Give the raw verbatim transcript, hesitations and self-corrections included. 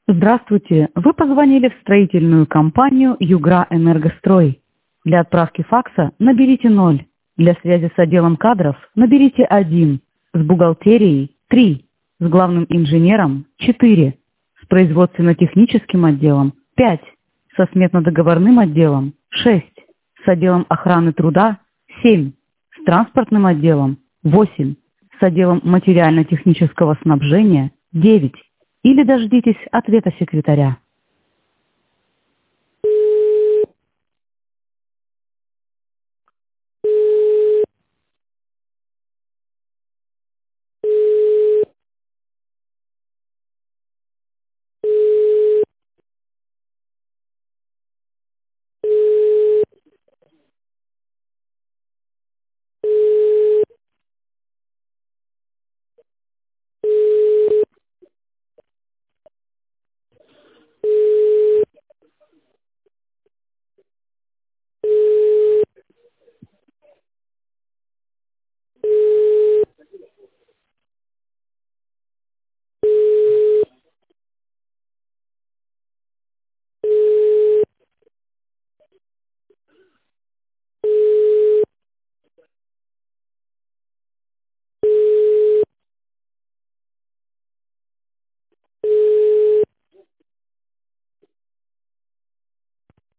Здравствуйте. Вы позвонили в строительную компанию «Югра Энергострой». Для отправки факса наберите ноль. Для связи с отделом кадров наберите один. С бухгалтерией – три. С главным инженером – четыре. С производственно-техническим отделом – пять. Со сметно-договорным отделом – шесть. С отделом охраны труда – семь. С транспортным отделом – восемь. С отделом материально-технического снабжения – девять. Или дождитесь ответа секретаря.